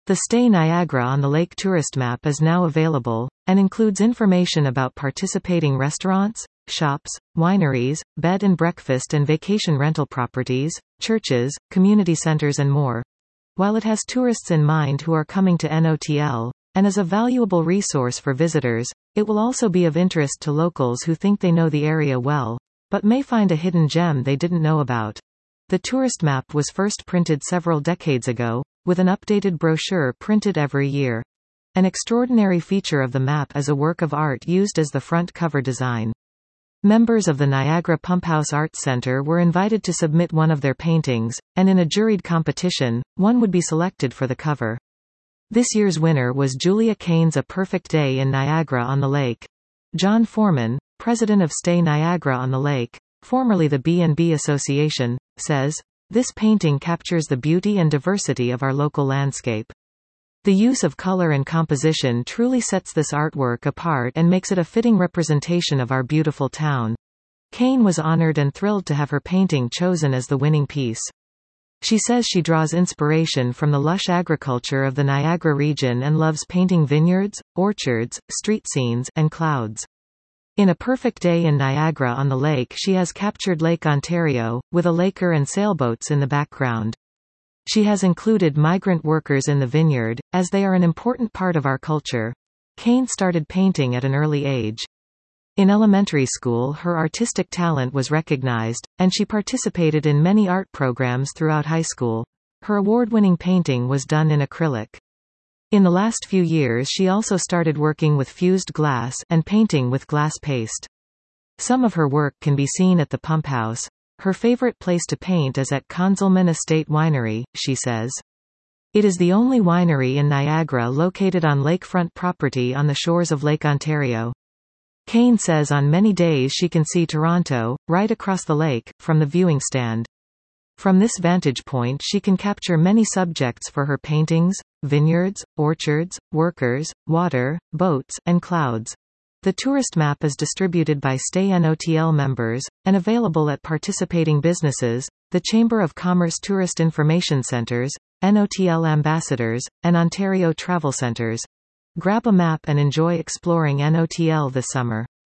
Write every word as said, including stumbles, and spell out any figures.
The Stay Niagara on the Lake tourist map is now available, and includes information about participating restaurants, shops, wineries, bed and breakfast and vacation rental properties, churches, community centers and more. While it has tourists in mind who are coming to N O T L, and is a valuable resource for visitors, it will also be of interest to locals who think they know the area well, but may find a hidden gem they didn't know about. The tourist map was first printed several decades ago, with an updated brochure printed every year. An extraordinary feature of the map is a work of art used as the front cover design. Members of the Niagara Pumphouse Arts Centre were invited to submit one of their paintings, and in a juried competition, one would be selected for the cover. This year's winner was Julia Kane's A Perfect Day in Niagara on the Lake. John Foreman, president of Stay Niagara on the Lake, formerly the B and B Association, says, "This painting captures the beauty and diversity of our local landscape. The use of color and composition truly sets this artwork apart and makes it a fitting representation of our beautiful town." Kane was honored and thrilled to have her painting chosen as the winning piece. She says she draws inspiration from the lush agriculture of the Niagara region and loves painting vineyards, orchards, street scenes, and clouds. In A Perfect Day in Niagara on the Lake, she has captured Lake Ontario, with a laker and sailboats in the background. She has included migrant workers in the vineyard, as they are an important part of our culture. Kane started painting at an early age. In elementary school, her artistic talent was recognized, and she participated in many art programs throughout high school. Her award-winning painting was done in acrylic. In the last few years, she also started working with fused glass and painting with glass paste. Some of her work can be seen at the Pumphouse. Her favorite place to paint is at Conzelman Estate Winery, she says. It is the only winery in Niagara located on lakefront property on the shores of Lake Ontario. Kane says on many days she can see Toronto, right across the lake, from the viewing stand. From this vantage point she can capture many subjects for her paintings: vineyards, orchards, workers, water, boats, and clouds. The tourist map is distributed by Stay N O T L members, and available at participating businesses, the Chamber of Commerce Tourist Information Centres, N O T L ambassadors, and Ontario travel centres. Grab a map and enjoy exploring N O T L this summer.